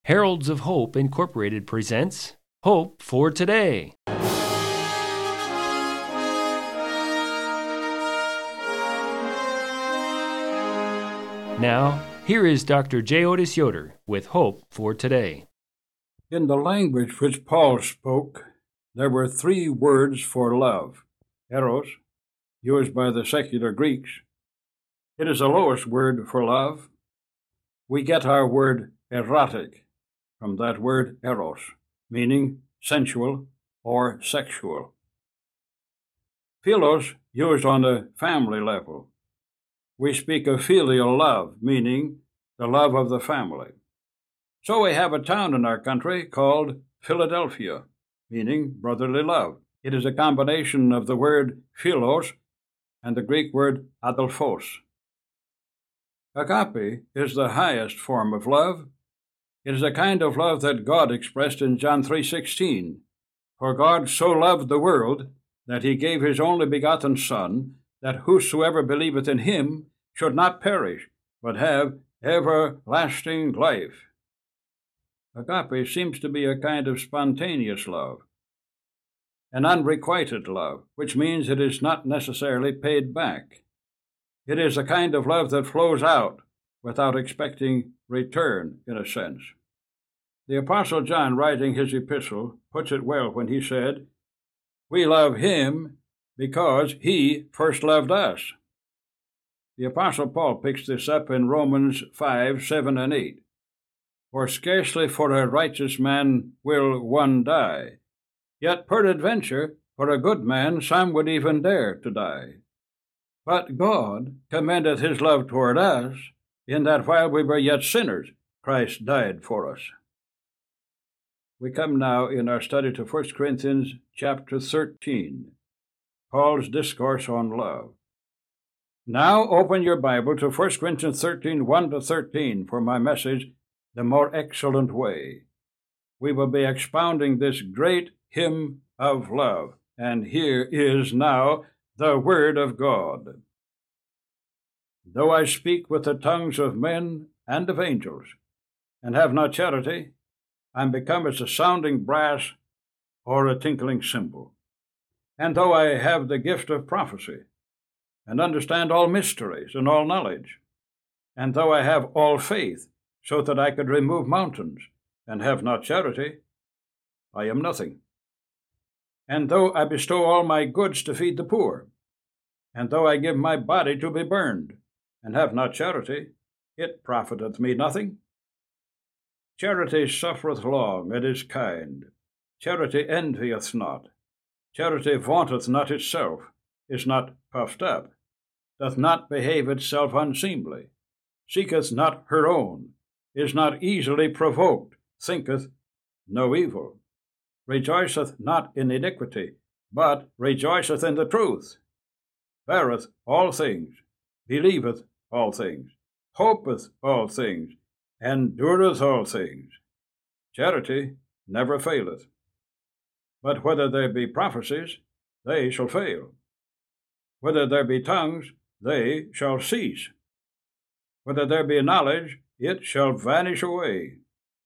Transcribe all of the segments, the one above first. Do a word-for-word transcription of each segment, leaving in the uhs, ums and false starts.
Heralds of Hope Incorporated presents Hope for Today. Now, here is Doctor J. Otis Yoder with Hope for Today. In the language which Paul spoke, there were three words for love: eros, used by the secular Greeks. It is the lowest word for love. We get our word erotic from that word eros, meaning sensual or sexual. Philos, used on the family level. We speak of filial love, meaning the love of the family. So we have a town in our country called Philadelphia, meaning brotherly love. It is a combination of the word philos and the Greek word adelphos. Agape is the highest form of love. It is a kind of love that God expressed in John three sixteen. For God so loved the world that he gave his only begotten Son, that whosoever believeth in him should not perish, but have everlasting life. Agape seems to be a kind of spontaneous love, an unrequited love, which means it is not necessarily paid back. It is a kind of love that flows out without expecting return, in a sense. The Apostle John, writing his epistle, puts it well when he said, "We love him because he first loved us." The Apostle Paul picks this up in Romans five, seven, and eight. "For scarcely for a righteous man will one die, yet peradventure for a good man some would even dare to die. But God commendeth his love toward us, in that while we were yet sinners, Christ died for us." We come now in our study to First Corinthians chapter thirteen, Paul's discourse on love. Now open your Bible to First Corinthians thirteen, one to thirteen for my message, The More Excellent Way. We will be expounding this great hymn of love, and here is now the Word of God. "Though I speak with the tongues of men and of angels, and have not charity, I am become as a sounding brass or a tinkling cymbal. And though I have the gift of prophecy, and understand all mysteries and all knowledge, and though I have all faith, so that I could remove mountains, and have not charity, I am nothing. And though I bestow all my goods to feed the poor, and though I give my body to be burned, and have not charity, it profiteth me nothing. Charity suffereth long, and is kind. Charity envieth not. Charity vaunteth not itself, is not puffed up, doth not behave itself unseemly, seeketh not her own, is not easily provoked, thinketh no evil, rejoiceth not in iniquity, but rejoiceth in the truth, beareth all things, believeth all things, hopeth all things, endureth all things. Charity never faileth. But whether there be prophecies, they shall fail. Whether there be tongues, they shall cease. Whether there be knowledge, it shall vanish away.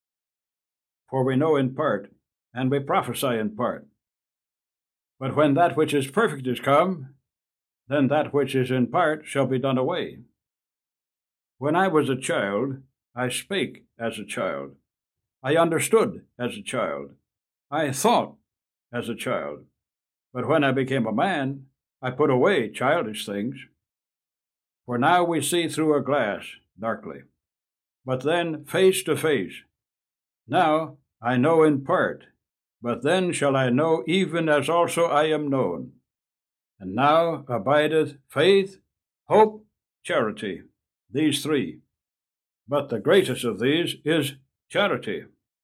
For we know in part, and we prophesy in part. But when that which is perfect is come, then that which is in part shall be done away. When I was a child, I spake as a child. I understood as a child. I thought as a child. But when I became a man, I put away childish things. For now we see through a glass darkly, but then face to face. Now I know in part, but then shall I know even as also I am known. And now abideth faith, hope, charity, these three. But the greatest of these is charity."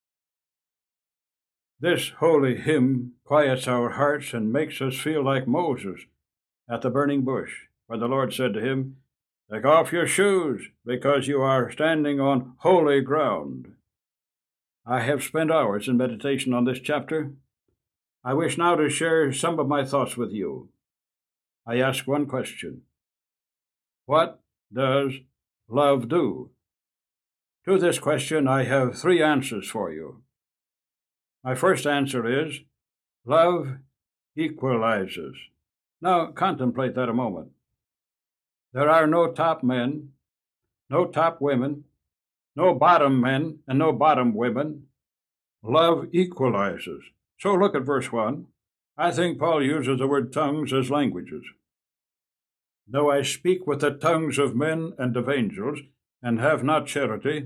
This holy hymn quiets our hearts and makes us feel like Moses at the burning bush, where the Lord said to him, "Take off your shoes, because you are standing on holy ground." I have spent hours in meditation on this chapter. I wish now to share some of my thoughts with you. I ask one question: what does love do? To this question, I have three answers for you. My first answer is, love equalizes. Now, contemplate that a moment. There are no top men, no top women, no bottom men, and no bottom women. Love equalizes. So look at verse one. I think Paul uses the word tongues as languages. Though I speak with the tongues of men and of angels, and have not charity,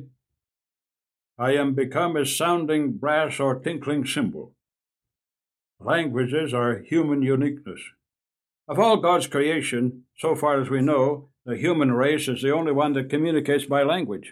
I am become as sounding brass or tinkling cymbal. Languages are human uniqueness. Of all God's creation, so far as we know, the human race is the only one that communicates by language.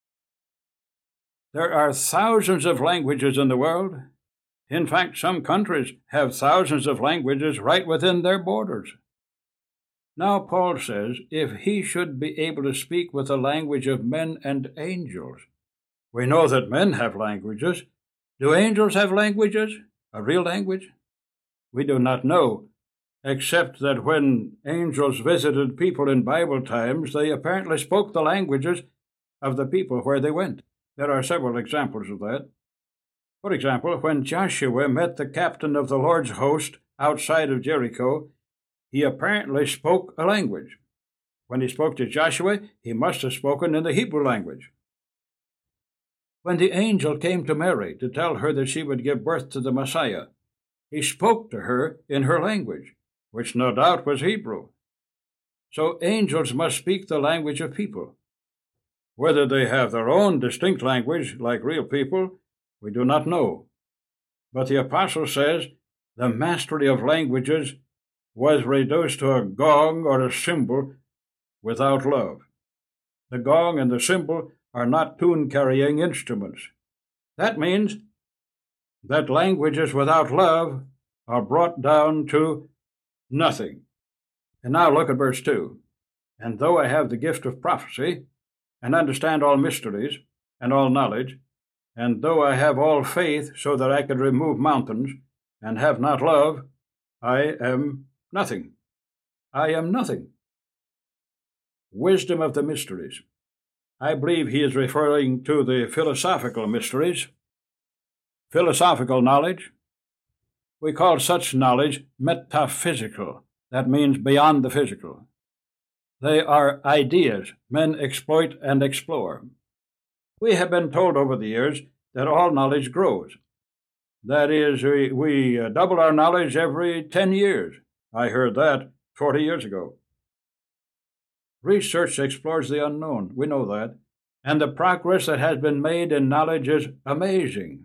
There are thousands of languages in the world. In fact, some countries have thousands of languages right within their borders. Now Paul says, if he should be able to speak with the language of men and angels. We know that men have languages. Do angels have languages? A real language? We do not know, except that when angels visited people in Bible times, they apparently spoke the languages of the people where they went. There are several examples of that. For example, when Joshua met the captain of the Lord's host outside of Jericho, he apparently spoke a language. When he spoke to Joshua, he must have spoken in the Hebrew language. When the angel came to Mary to tell her that she would give birth to the Messiah, he spoke to her in her language, which no doubt was Hebrew. So angels must speak the language of people. Whether they have their own distinct language, like real people, we do not know. But the apostle says the mastery of languages was reduced to a gong or a cymbal without love. The gong and the cymbal are not tune-carrying instruments. That means that languages without love are brought down to nothing. And now look at verse two. And though I have the gift of prophecy, and understand all mysteries, and all knowledge, and though I have all faith so that I could remove mountains, and have not love, I am nothing. I am nothing. Wisdom of the mysteries. I believe he is referring to the philosophical mysteries. Philosophical knowledge. We call such knowledge metaphysical. That means beyond the physical. They are ideas men exploit and explore. We have been told over the years that all knowledge grows. That is, we, we double our knowledge every ten years. I heard that forty years ago. Research explores the unknown. We know that. And the progress that has been made in knowledge is amazing.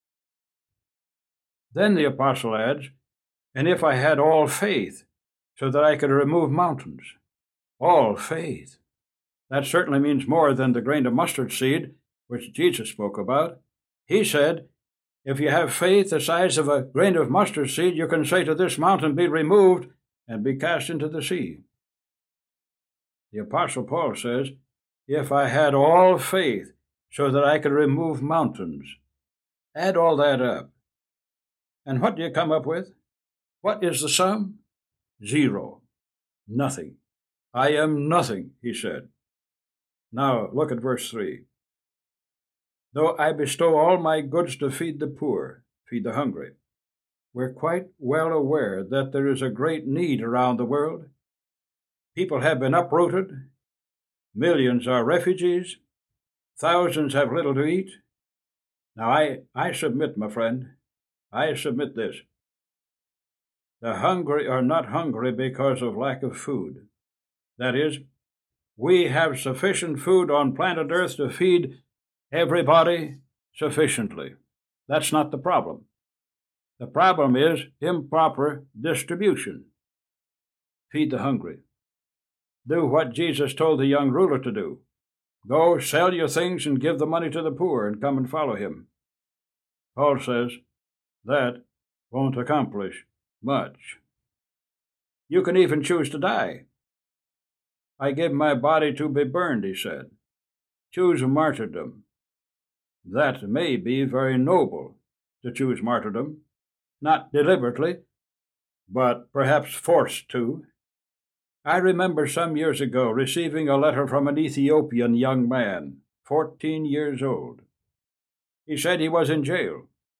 Then the apostle adds, and if I had all faith so that I could remove mountains. All faith. That certainly means more than the grain of mustard seed, which Jesus spoke about. He said, if you have faith the size of a grain of mustard seed, you can say to this mountain, be removed and be cast into the sea. The Apostle Paul says, if I had all faith so that I could remove mountains. Add all that up. And what do you come up with? What is the sum? Zero. Nothing. I am nothing, he said. Now look at verse three. Though I bestow all my goods to feed the poor, feed the hungry, we're quite well aware that there is a great need around the world. People have been uprooted. Millions are refugees. Thousands have little to eat. Now I, I submit, my friend, I submit this. The hungry are not hungry because of lack of food. That is, we have sufficient food on planet Earth to feed everybody sufficiently. That's not the problem. The problem is improper distribution. Feed the hungry. Do what Jesus told the young ruler to do. Go, sell your things and give the money to the poor and come and follow him. Paul says that won't accomplish much. You can even choose to die. I give my body to be burned, he said. Choose martyrdom. That may be very noble to choose martyrdom, not deliberately, but perhaps forced to. I remember some years ago receiving a letter from an Ethiopian young man fourteen years old. He said he was in jail.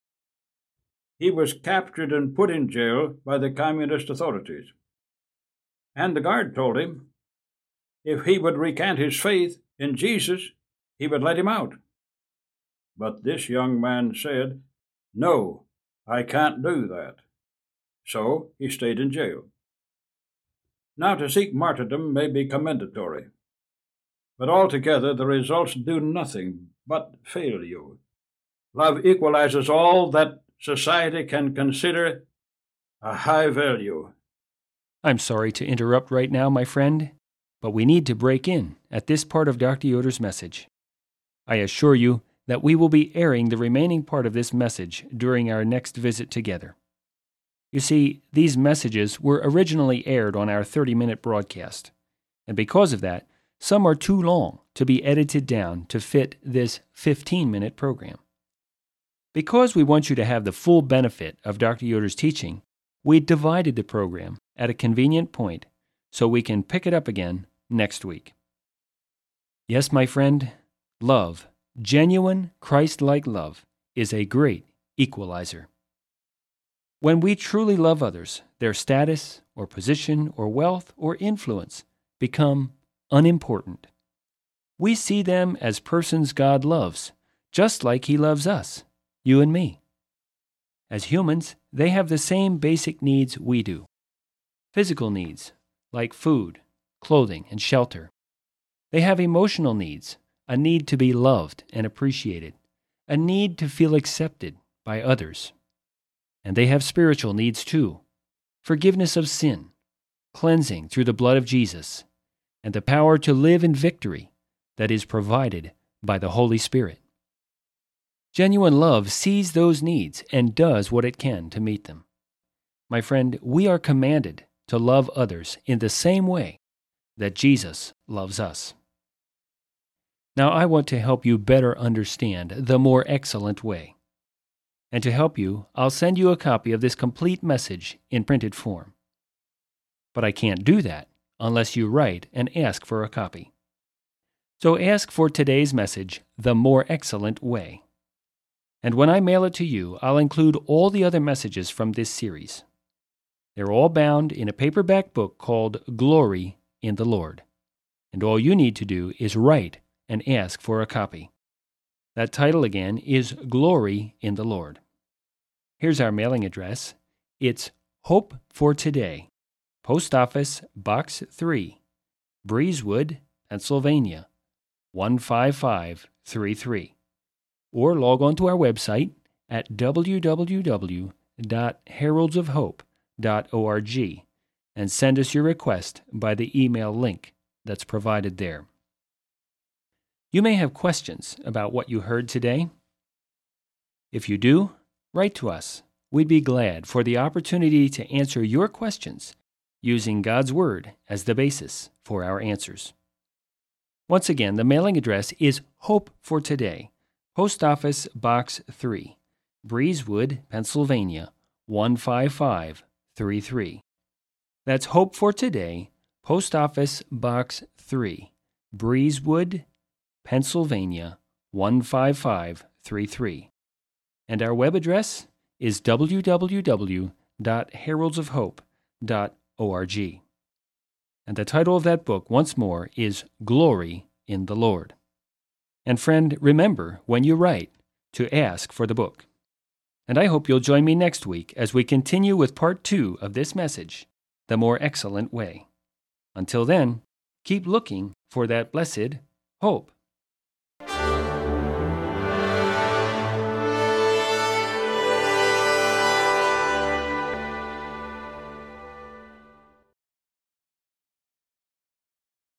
He was captured and put in jail by the communist authorities. And the guard told him if he would recant his faith in Jesus, he would let him out. But this young man said, "No, I can't do that." So he stayed in jail. Now, to seek martyrdom may be commendatory, but altogether the results do nothing but fail you. Love equalizes all that society can consider a high value. I'm sorry to interrupt right now, my friend, but we need to break in at this part of Doctor Yoder's message. I assure you that we will be airing the remaining part of this message during our next visit together. You see, these messages were originally aired on our thirty-minute broadcast, and because of that, some are too long to be edited down to fit this fifteen-minute program. Because we want you to have the full benefit of Doctor Yoder's teaching, we divided the program at a convenient point so we can pick it up again next week. Yes, my friend, love, genuine Christ-like love, is a great equalizer. When we truly love others, their status or position or wealth or influence become unimportant. We see them as persons God loves, just like He loves us, you and me. As humans, they have the same basic needs we do. Physical needs, like food, clothing, and shelter. They have emotional needs, a need to be loved and appreciated, a need to feel accepted by others. And they have spiritual needs too, forgiveness of sin, cleansing through the blood of Jesus, and the power to live in victory that is provided by the Holy Spirit. Genuine love sees those needs and does what it can to meet them. My friend, we are commanded to love others in the same way that Jesus loves us. Now, I want to help you better understand the more excellent way. And to help you, I'll send you a copy of this complete message in printed form. But I can't do that unless you write and ask for a copy. So ask for today's message, The More Excellent Way. And when I mail it to you, I'll include all the other messages from this series. They're all bound in a paperback book called Glory in the Lord. And all you need to do is write and ask for a copy. That title again is Glory in the Lord. Here's our mailing address. It's Hope for Today, Post Office Box three, Breezewood, Pennsylvania, one five five three three. Or log on to our website at w w w dot heralds of hope dot org and send us your request by the email link that's provided there. You may have questions about what you heard today. If you do, write to us. We'd be glad for the opportunity to answer your questions using God's Word as the basis for our answers. Once again, the mailing address is Hope for Today, Post Office Box three, Breezewood, Pennsylvania, one five five three three. That's Hope for Today, Post Office Box three, Breezewood, Pennsylvania, one five five three three. And our web address is w w w dot heralds of hope dot org. And the title of that book, once more, is Glory in the Lord. And friend, remember, when you write, to ask for the book. And I hope you'll join me next week as we continue with part two of this message, The More Excellent Way. Until then, keep looking for that blessed hope.